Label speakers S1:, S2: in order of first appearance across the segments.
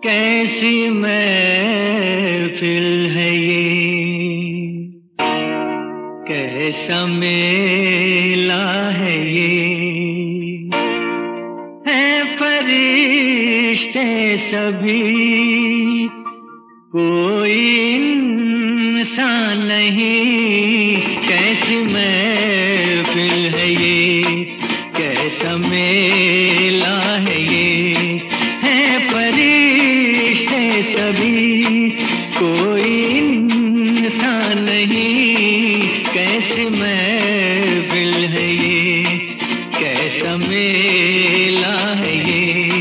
S1: कैसी महफिल है ये, कैसा मेला है ये। हैं फरिश्ते सभी, कोई इंसान नहीं। कैसी महफिल है ये, कैसा मेला है ये। हैं फरिश्ते सभी, कोई इंसान नहीं। कैसी महफिल है ये, कैसा मेला है ये।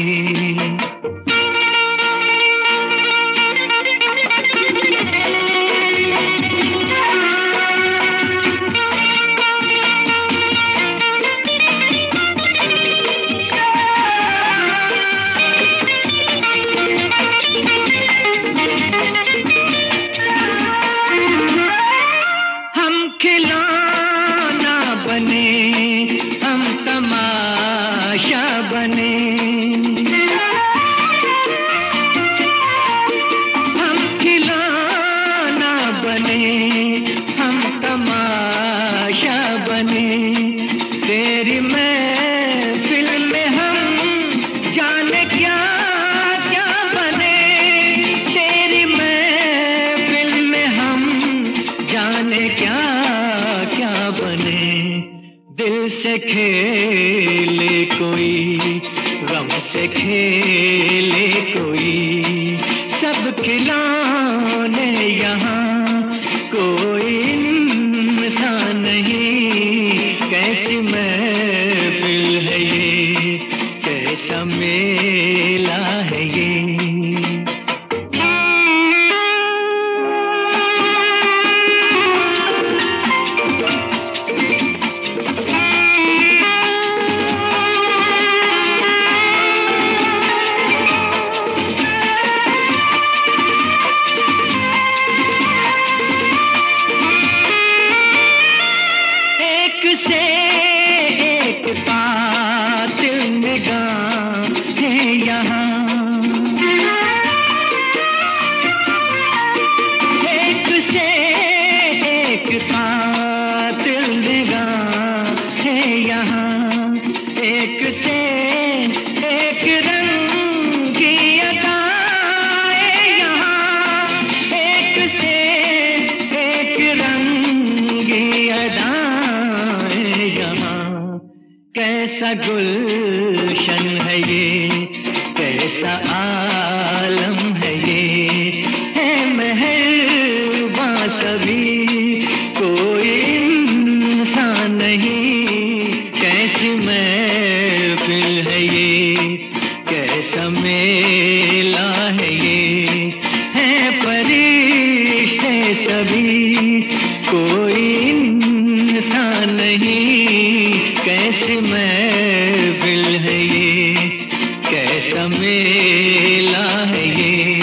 S1: खिलौना बने, हम तमाशा बने। हम खिलौना बने, हम तमाशा बने। तेरी महफिल में हम जाने क्या क्या बने। तेरी महफिल में हम जाने क्या क्या बने। दिल से खेले कोई, गम से खेले कोई। सब खिलौने यहाँ, कोई इंसान नहीं। कैसी महफिल है ये, कैसा मेला है ये। से एक कातिल निगाहें यहाँ, एक से एक कातिल निगाहें यहाँ। एक से एक रंग की अदाएं यहाँ। एक से एक रंग की अदाएं। कैसा गुलशन है ये, कैसा आलम है ये। है मेहरबां सभी, कोई इंसान नहीं। कैसी महफिल है ये, कैसा मेला है ये। है फरिश्ते सभी, कोई इंसान नहीं। कैसी महफिल है ये, कैसा मेला है ये।